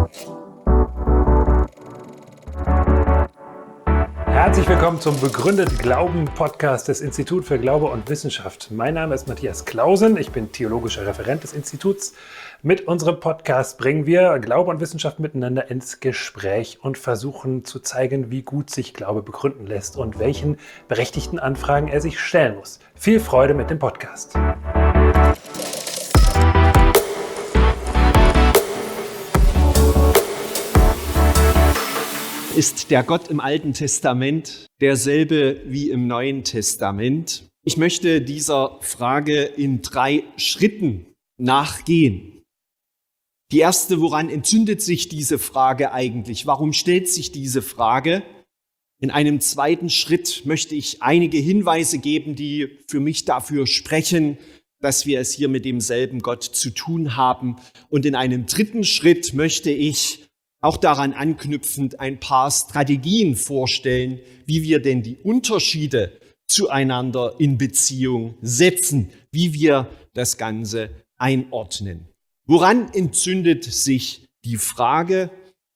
Herzlich willkommen zum Begründet Glauben Podcast des Instituts für Glaube und Wissenschaft. Mein Name ist Matthias Clausen, ich bin theologischer Referent des Instituts. Mit unserem Podcast bringen wir Glaube und Wissenschaft miteinander ins Gespräch und versuchen zu zeigen, wie gut sich Glaube begründen lässt und welchen berechtigten Anfragen er sich stellen muss. Viel Freude mit dem Podcast. Ist der Gott im Alten Testament derselbe wie im Neuen Testament? Ich möchte dieser Frage in 3 Schritten nachgehen. Die erste, woran entzündet sich diese Frage eigentlich? Warum stellt sich diese Frage? In einem zweiten Schritt möchte ich einige Hinweise geben, die für mich dafür sprechen, dass wir es hier mit demselben Gott zu tun haben. Und in einem dritten Schritt möchte ich auch daran anknüpfend ein paar Strategien vorstellen, wie wir denn die Unterschiede zueinander in Beziehung setzen, wie wir das Ganze einordnen. Woran entzündet sich die Frage?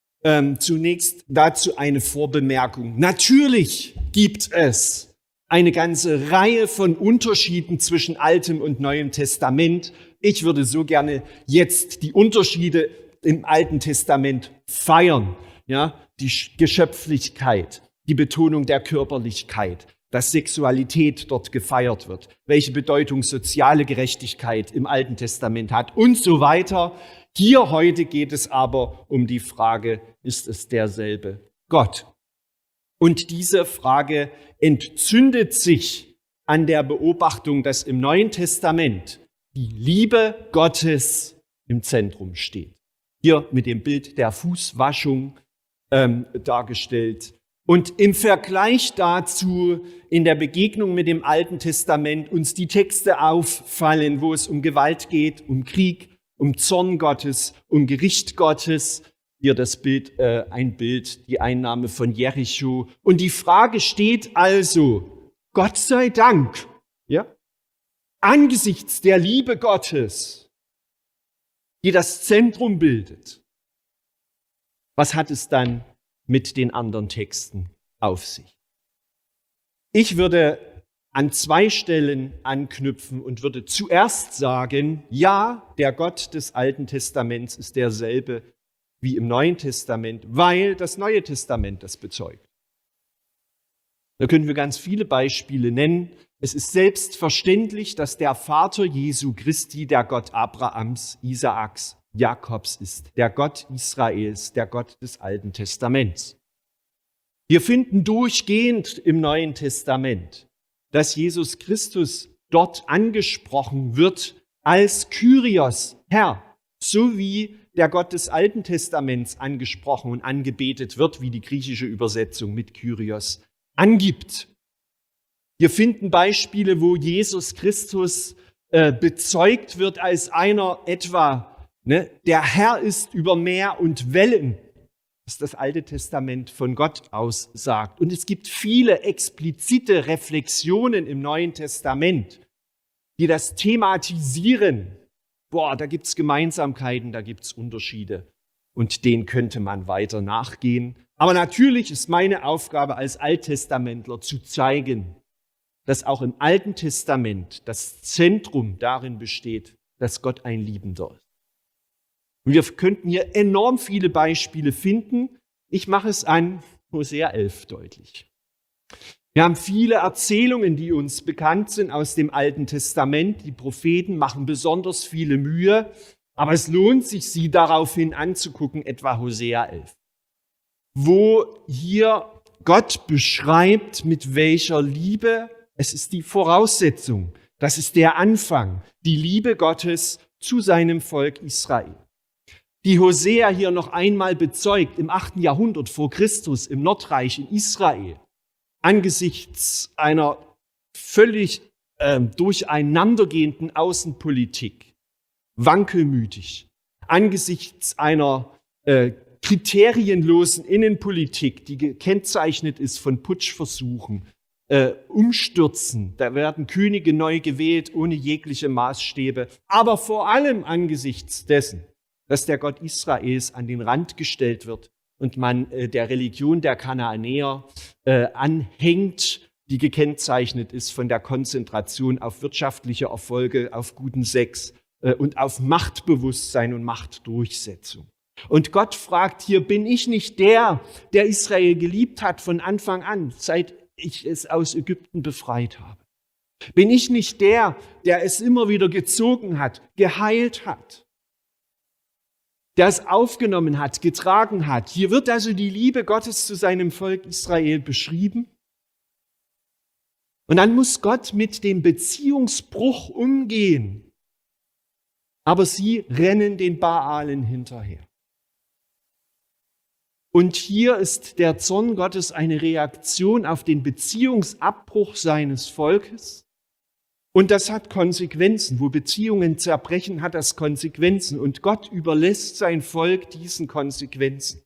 Zunächst dazu eine Vorbemerkung. Natürlich gibt es eine ganze Reihe von Unterschieden zwischen Altem und Neuem Testament. Ich würde so gerne jetzt die Unterschiede im Alten Testament feiern, ja, die Geschöpflichkeit, die Betonung der Körperlichkeit, dass Sexualität dort gefeiert wird, welche Bedeutung soziale Gerechtigkeit im Alten Testament hat und so weiter. Hier heute geht es aber um die Frage, ist es derselbe Gott? Und diese Frage entzündet sich an der Beobachtung, dass im Neuen Testament die Liebe Gottes im Zentrum steht. Hier mit dem Bild der Fußwaschung dargestellt. Und im Vergleich dazu, in der Begegnung mit dem Alten Testament, uns die Texte auffallen, wo es um Gewalt geht, um Krieg, um Zorn Gottes, um Gericht Gottes. Hier das Bild, die Einnahme von Jericho. Und die Frage steht also, Gott sei Dank, ja, angesichts der Liebe Gottes, die das Zentrum bildet, was hat es dann mit den anderen Texten auf sich? Ich würde an 2 Stellen anknüpfen und würde zuerst sagen, ja, der Gott des Alten Testaments ist derselbe wie im Neuen Testament, weil das Neue Testament das bezeugt. Da können wir ganz viele Beispiele nennen. Es ist selbstverständlich, dass der Vater Jesu Christi der Gott Abrahams, Isaaks, Jakobs ist, der Gott Israels, der Gott des Alten Testaments. Wir finden durchgehend im Neuen Testament, dass Jesus Christus dort angesprochen wird als Kyrios, Herr, so wie der Gott des Alten Testaments angesprochen und angebetet wird, wie die griechische Übersetzung mit Kyrios angibt. Wir finden Beispiele, wo Jesus Christus bezeugt wird als einer etwa, der Herr ist über Meer und Wellen, was das Alte Testament von Gott aus sagt. Und es gibt viele explizite Reflexionen im Neuen Testament, die das thematisieren. Da gibt es Gemeinsamkeiten, da gibt es Unterschiede. Und denen könnte man weiter nachgehen. Aber natürlich ist meine Aufgabe als Alttestamentler zu zeigen, dass auch im Alten Testament das Zentrum darin besteht, dass Gott ein Liebender ist. Und wir könnten hier enorm viele Beispiele finden. Ich mache es an Hosea 11 deutlich. Wir haben viele Erzählungen, die uns bekannt sind aus dem Alten Testament. Die Propheten machen besonders viele Mühe, aber es lohnt sich, sie daraufhin anzugucken, etwa Hosea 11, wo hier Gott beschreibt, mit welcher Liebe, es ist die Voraussetzung, das ist der Anfang, die Liebe Gottes zu seinem Volk Israel. Die Hosea hier noch einmal bezeugt im 8. Jahrhundert vor Christus im Nordreich in Israel, angesichts einer völlig durcheinandergehenden Außenpolitik, wankelmütig, angesichts einer kriterienlosen Innenpolitik, die gekennzeichnet ist von Putschversuchen, Umstürzen, da werden Könige neu gewählt ohne jegliche Maßstäbe, aber vor allem angesichts dessen, dass der Gott Israels an den Rand gestellt wird und man der Religion der Kanaanäer anhängt, die gekennzeichnet ist von der Konzentration auf wirtschaftliche Erfolge, auf guten Sex und auf Machtbewusstsein und Machtdurchsetzung. Und Gott fragt hier, bin ich nicht der Israel geliebt hat von Anfang an, seit ich es aus Ägypten befreit habe? Bin ich nicht der es immer wieder gezogen hat, geheilt hat, der es aufgenommen hat, getragen hat? Hier wird also die Liebe Gottes zu seinem Volk Israel beschrieben. Und dann muss Gott mit dem Beziehungsbruch umgehen. Aber sie rennen den Baalen hinterher. Und hier ist der Zorn Gottes eine Reaktion auf den Beziehungsabbruch seines Volkes. Und das hat Konsequenzen. Wo Beziehungen zerbrechen, hat das Konsequenzen. Und Gott überlässt sein Volk diesen Konsequenzen.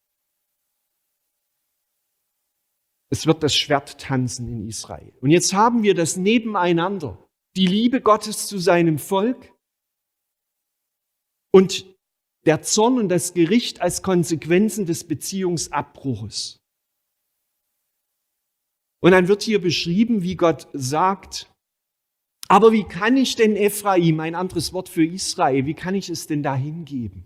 Es wird das Schwert tanzen in Israel. Und jetzt haben wir das Nebeneinander. Die Liebe Gottes zu seinem Volk und der Zorn und das Gericht als Konsequenzen des Beziehungsabbruches. Und dann wird hier beschrieben, wie Gott sagt, aber wie kann ich denn Ephraim, ein anderes Wort für Israel, wie kann ich es denn da hingeben?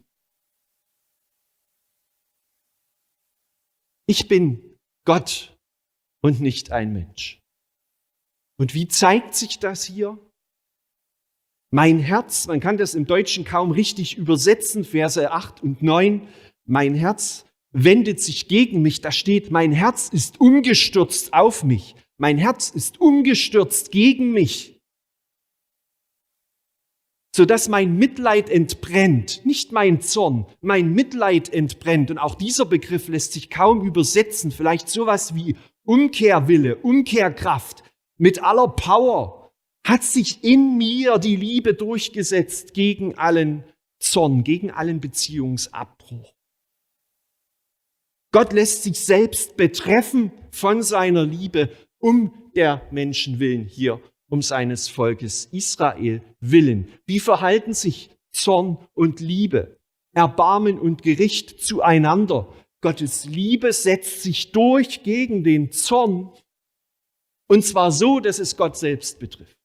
Ich bin Gott und nicht ein Mensch. Und wie zeigt sich das hier? Mein Herz, man kann das im Deutschen kaum richtig übersetzen, Verse 8 und 9, mein Herz wendet sich gegen mich, da steht, mein Herz ist umgestürzt auf mich, mein Herz ist umgestürzt gegen mich, sodass mein Mitleid entbrennt, nicht mein Zorn, mein Mitleid entbrennt. Und auch dieser Begriff lässt sich kaum übersetzen, vielleicht sowas wie Umkehrwille, Umkehrkraft, mit aller Power hat sich in mir die Liebe durchgesetzt gegen allen Zorn, gegen allen Beziehungsabbruch. Gott lässt sich selbst betreffen von seiner Liebe um der Menschen willen hier, um seines Volkes Israel willen. Wie verhalten sich Zorn und Liebe, Erbarmen und Gericht zueinander? Gottes Liebe setzt sich durch gegen den Zorn, und zwar so, dass es Gott selbst betrifft.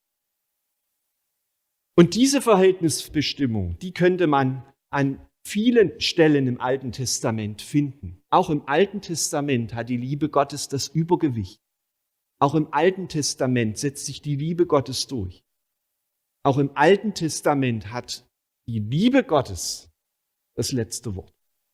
Und diese Verhältnisbestimmung, die könnte man an vielen Stellen im Alten Testament finden. Auch im Alten Testament hat die Liebe Gottes das Übergewicht. Auch im Alten Testament setzt sich die Liebe Gottes durch. Auch im Alten Testament hat die Liebe Gottes das letzte Wort.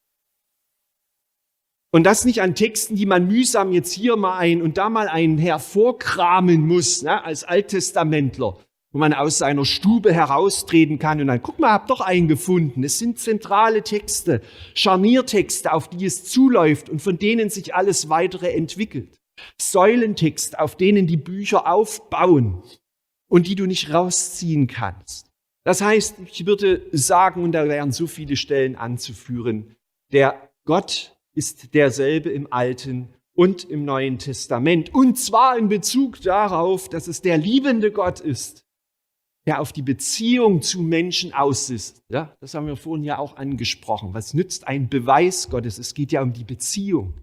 Und das nicht an Texten, die man mühsam jetzt hier mal ein und da mal einen hervorkramen muss, ne, als Alttestamentler, wo man aus seiner Stube heraustreten kann und dann, guck mal, hab doch einen gefunden. Es sind zentrale Texte, Scharniertexte, auf die es zuläuft und von denen sich alles weitere entwickelt. Säulentexte, auf denen die Bücher aufbauen und die du nicht rausziehen kannst. Das heißt, ich würde sagen, und da wären so viele Stellen anzuführen, der Gott ist derselbe im Alten und im Neuen Testament. Und zwar in Bezug darauf, dass es der liebende Gott ist, der auf die Beziehung zu Menschen aus ist. Ja, das haben wir vorhin ja auch angesprochen. Was nützt ein Beweis Gottes? Es geht ja um die Beziehung.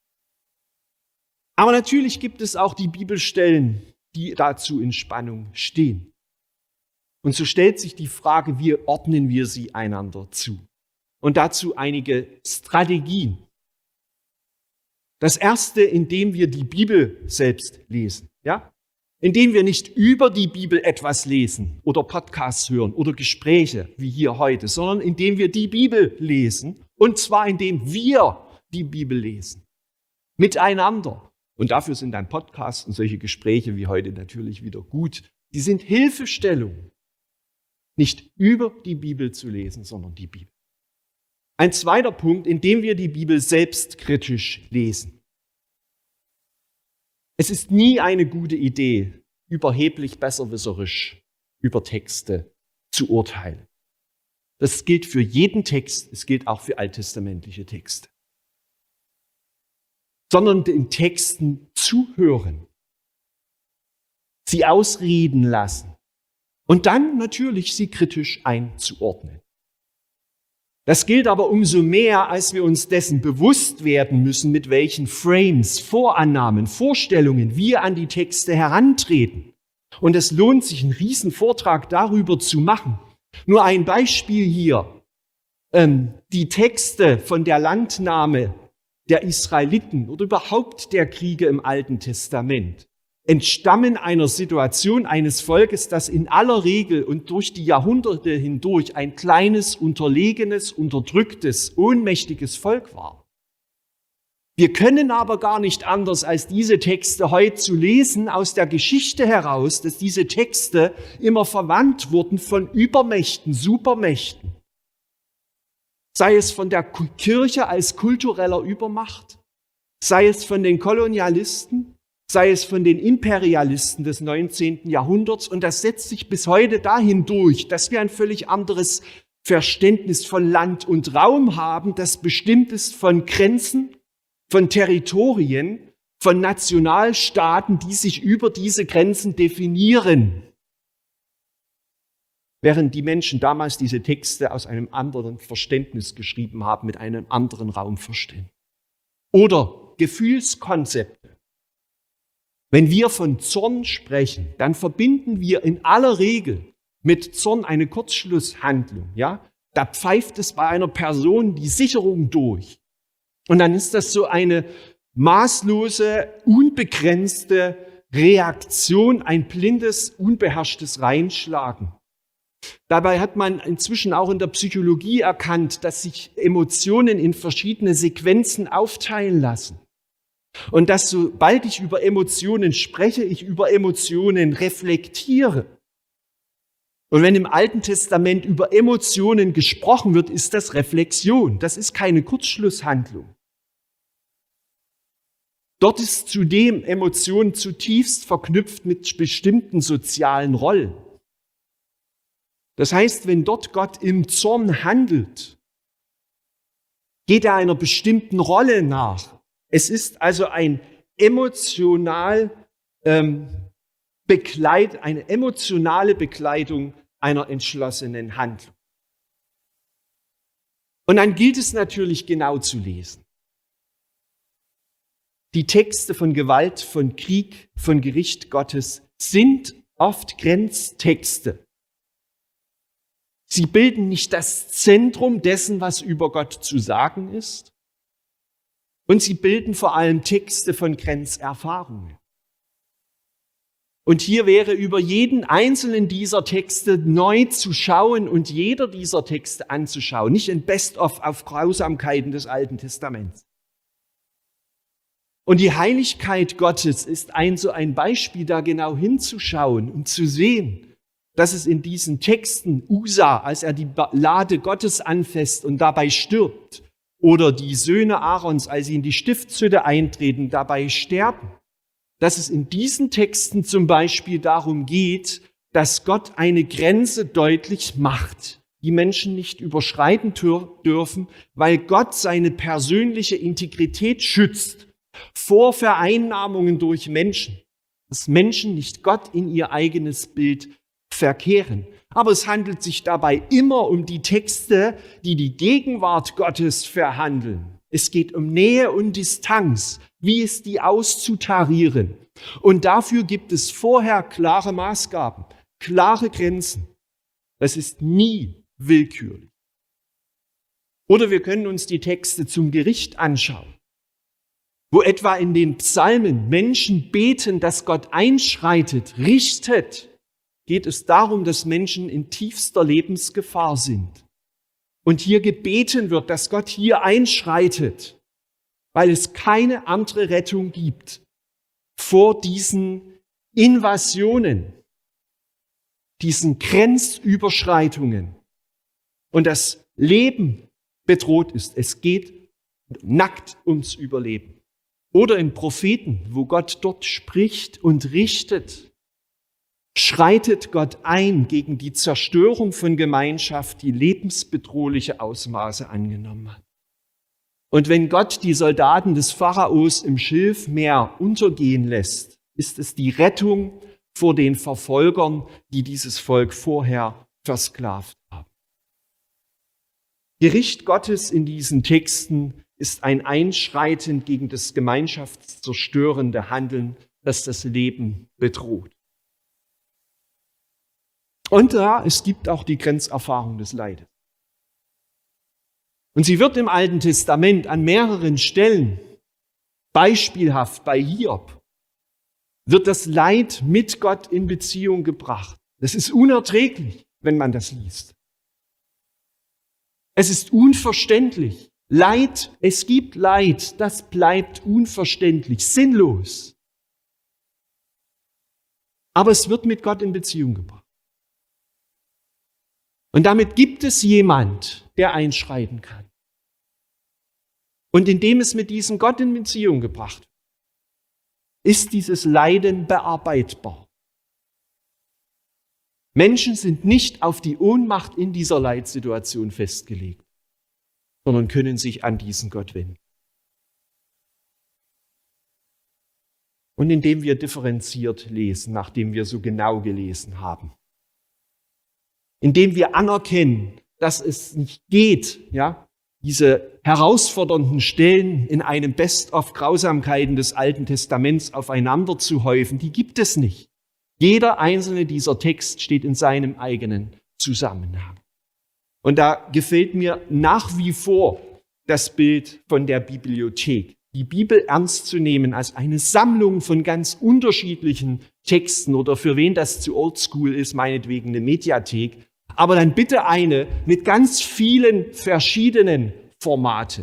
Aber natürlich gibt es auch die Bibelstellen, die dazu in Spannung stehen. Und so stellt sich die Frage, wie ordnen wir sie einander zu? Und dazu einige Strategien. Das erste, indem wir die Bibel selbst lesen, ja? Indem wir nicht über die Bibel etwas lesen oder Podcasts hören oder Gespräche wie hier heute, sondern indem wir die Bibel lesen, und zwar indem wir die Bibel lesen. Miteinander. Und dafür sind dann Podcasts und solche Gespräche wie heute natürlich wieder gut. Die sind Hilfestellung, nicht über die Bibel zu lesen, sondern die Bibel. Ein zweiter Punkt, indem wir die Bibel selbstkritisch lesen. Es ist nie eine gute Idee, überheblich besserwisserisch über Texte zu urteilen. Das gilt für jeden Text, es gilt auch für alttestamentliche Texte. Sondern den Texten zuhören, sie ausreden lassen und dann natürlich sie kritisch einzuordnen. Das gilt aber umso mehr, als wir uns dessen bewusst werden müssen, mit welchen Frames, Vorannahmen, Vorstellungen wir an die Texte herantreten. Und es lohnt sich, einen riesen Vortrag darüber zu machen. Nur ein Beispiel hier. Die Texte von der Landnahme der Israeliten oder überhaupt der Kriege im Alten Testament entstammen einer Situation eines Volkes, das in aller Regel und durch die Jahrhunderte hindurch ein kleines, unterlegenes, unterdrücktes, ohnmächtiges Volk war. Wir können aber gar nicht anders, als diese Texte heute zu lesen aus der Geschichte heraus, dass diese Texte immer verwandt wurden von Übermächten, Supermächten. Sei es von der Kirche als kultureller Übermacht, sei es von den Kolonialisten, sei es von den Imperialisten des 19. Jahrhunderts. Und das setzt sich bis heute dahin durch, dass wir ein völlig anderes Verständnis von Land und Raum haben, das bestimmt ist von Grenzen, von Territorien, von Nationalstaaten, die sich über diese Grenzen definieren. Während die Menschen damals diese Texte aus einem anderen Verständnis geschrieben haben, mit einem anderen Raumverständnis. Oder Gefühlskonzepte. Wenn wir von Zorn sprechen, dann verbinden wir in aller Regel mit Zorn eine Kurzschlusshandlung. Ja? Da pfeift es bei einer Person die Sicherung durch. Und dann ist das so eine maßlose, unbegrenzte Reaktion, ein blindes, unbeherrschtes Reinschlagen. Dabei hat man inzwischen auch in der Psychologie erkannt, dass sich Emotionen in verschiedene Sequenzen aufteilen lassen. Und dass sobald ich über Emotionen spreche, ich über Emotionen reflektiere. Und wenn im Alten Testament über Emotionen gesprochen wird, ist das Reflexion. Das ist keine Kurzschlusshandlung. Dort ist zudem Emotion zutiefst verknüpft mit bestimmten sozialen Rollen. Das heißt, wenn dort Gott im Zorn handelt, geht er einer bestimmten Rolle nach. Es ist also eine emotionale Begleitung einer entschlossenen Handlung. Und dann gilt es natürlich genau zu lesen. Die Texte von Gewalt, von Krieg, von Gericht Gottes sind oft Grenztexte. Sie bilden nicht das Zentrum dessen, was über Gott zu sagen ist. Und sie bilden vor allem Texte von Grenzerfahrungen. Und hier wäre über jeden einzelnen dieser Texte neu zu schauen und jeder dieser Texte anzuschauen. Nicht ein Best-of auf Grausamkeiten des Alten Testaments. Und die Heiligkeit Gottes ist so ein Beispiel, da genau hinzuschauen und zu sehen, dass es in diesen Texten Usa, als er die Lade Gottes anfasst und dabei stirbt, oder die Söhne Aarons, als sie in die Stiftshütte eintreten, dabei sterben, dass es in diesen Texten zum Beispiel darum geht, dass Gott eine Grenze deutlich macht, die Menschen nicht überschreiten dürfen, weil Gott seine persönliche Integrität schützt vor Vereinnahmungen durch Menschen, dass Menschen nicht Gott in ihr eigenes Bild verkehren. Aber es handelt sich dabei immer um die Texte, die die Gegenwart Gottes verhandeln. Es geht um Nähe und Distanz. Wie ist die auszutarieren? Und dafür gibt es vorher klare Maßgaben, klare Grenzen. Das ist nie willkürlich. Oder wir können uns die Texte zum Gericht anschauen, wo etwa in den Psalmen Menschen beten, dass Gott einschreitet, richtet. Geht es darum, dass Menschen in tiefster Lebensgefahr sind. Und hier gebeten wird, dass Gott hier einschreitet, weil es keine andere Rettung gibt vor diesen Invasionen, diesen Grenzüberschreitungen und das Leben bedroht ist. Es geht nackt ums Überleben. Oder in Propheten, wo Gott dort spricht und richtet, schreitet Gott ein gegen die Zerstörung von Gemeinschaft, die lebensbedrohliche Ausmaße angenommen hat. Und wenn Gott die Soldaten des Pharaos im Schilfmeer untergehen lässt, ist es die Rettung vor den Verfolgern, die dieses Volk vorher versklavt haben. Gericht Gottes in diesen Texten ist ein Einschreiten gegen das gemeinschaftszerstörende Handeln, das das Leben bedroht. Und ja, es gibt auch die Grenzerfahrung des Leides. Und sie wird im Alten Testament an mehreren Stellen, beispielhaft bei Hiob, wird das Leid mit Gott in Beziehung gebracht. Das ist unerträglich, wenn man das liest. Es ist unverständlich. Leid, es gibt Leid, das bleibt unverständlich, sinnlos. Aber es wird mit Gott in Beziehung gebracht. Und damit gibt es jemand, der einschreiten kann. Und indem es mit diesem Gott in Beziehung gebracht wird, ist dieses Leiden bearbeitbar. Menschen sind nicht auf die Ohnmacht in dieser Leitsituation festgelegt, sondern können sich an diesen Gott wenden. Und indem wir differenziert lesen, nachdem wir so genau gelesen haben, indem wir anerkennen, dass es nicht geht, ja, diese herausfordernden Stellen in einem Best-of Grausamkeiten des Alten Testaments aufeinander zu häufen, die gibt es nicht. Jeder einzelne dieser Text steht in seinem eigenen Zusammenhang. Und da gefällt mir nach wie vor das Bild von der Bibliothek. Die Bibel ernst zu nehmen als eine Sammlung von ganz unterschiedlichen Texten oder für wen das zu oldschool ist, meinetwegen eine Mediathek, aber dann bitte eine mit ganz vielen verschiedenen Formaten.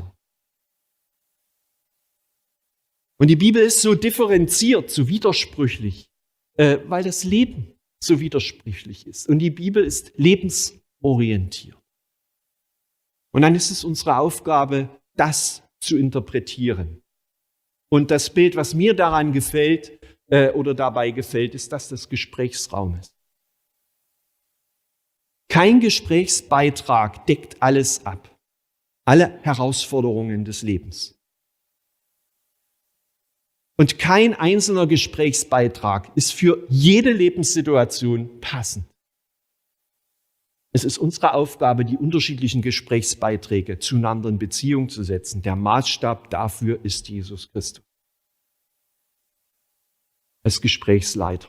Und die Bibel ist so differenziert, so widersprüchlich, weil das Leben so widersprüchlich ist. Und die Bibel ist lebensorientiert. Und dann ist es unsere Aufgabe, das zu interpretieren. Und das Bild, was mir daran gefällt oder dabei gefällt, ist das des Gesprächsraumes. Kein Gesprächsbeitrag deckt alles ab, alle Herausforderungen des Lebens. Und kein einzelner Gesprächsbeitrag ist für jede Lebenssituation passend. Es ist unsere Aufgabe, die unterschiedlichen Gesprächsbeiträge zueinander in Beziehung zu setzen. Der Maßstab dafür ist Jesus Christus als Gesprächsleiter.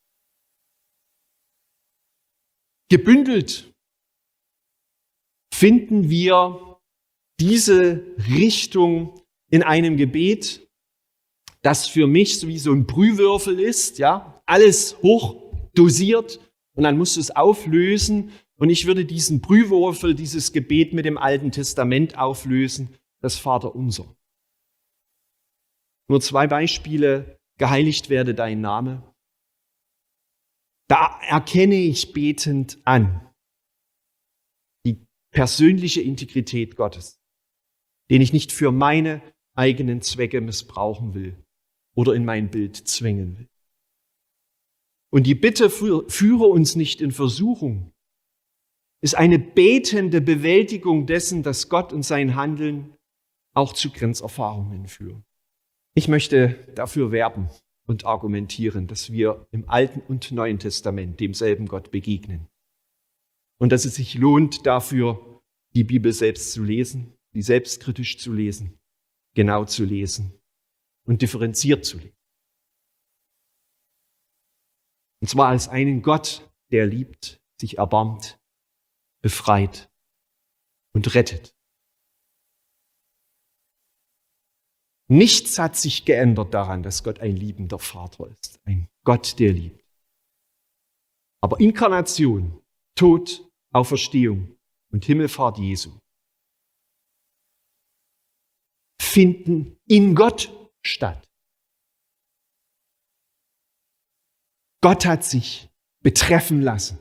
Gebündelt finden wir diese Richtung in einem Gebet, das für mich so wie so ein Brühwürfel ist, ja, alles hoch dosiert und dann musst du es auflösen. Und ich würde diesen Brühwürfel, dieses Gebet mit dem Alten Testament auflösen, das Vaterunser. Nur 2 Beispiele: Geheiligt werde dein Name. Da erkenne ich betend an die persönliche Integrität Gottes, den ich nicht für meine eigenen Zwecke missbrauchen will oder in mein Bild zwängen will. Und die Bitte, führe uns nicht in Versuchung, ist eine betende Bewältigung dessen, dass Gott und sein Handeln auch zu Grenzerfahrungen führen. Ich möchte dafür werben und argumentieren, dass wir im Alten und Neuen Testament demselben Gott begegnen. Und dass es sich lohnt, dafür die Bibel selbst zu lesen, die selbstkritisch zu lesen, genau zu lesen und differenziert zu lesen. Und zwar als einen Gott, der liebt, sich erbarmt, befreit und rettet. Nichts hat sich geändert daran, dass Gott ein liebender Vater ist, ein Gott, der liebt. Aber Inkarnation, Tod, Auferstehung und Himmelfahrt Jesu finden in Gott statt. Gott hat sich betreffen lassen.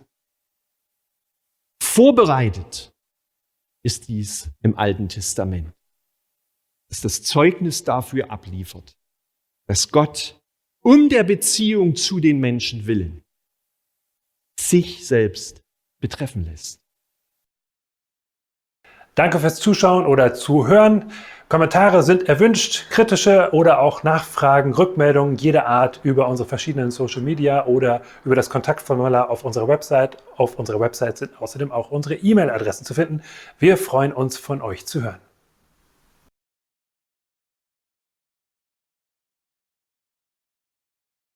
Vorbereitet ist dies im Alten Testament, das das Zeugnis dafür abliefert, dass Gott um der Beziehung zu den Menschen willen sich selbst betreffen lässt. Danke fürs Zuschauen oder Zuhören. Kommentare sind erwünscht, kritische oder auch Nachfragen, Rückmeldungen jeder Art über unsere verschiedenen Social Media oder über das Kontaktformular auf unserer Website. Auf unserer Website sind außerdem auch unsere E-Mail-Adressen zu finden. Wir freuen uns, von euch zu hören.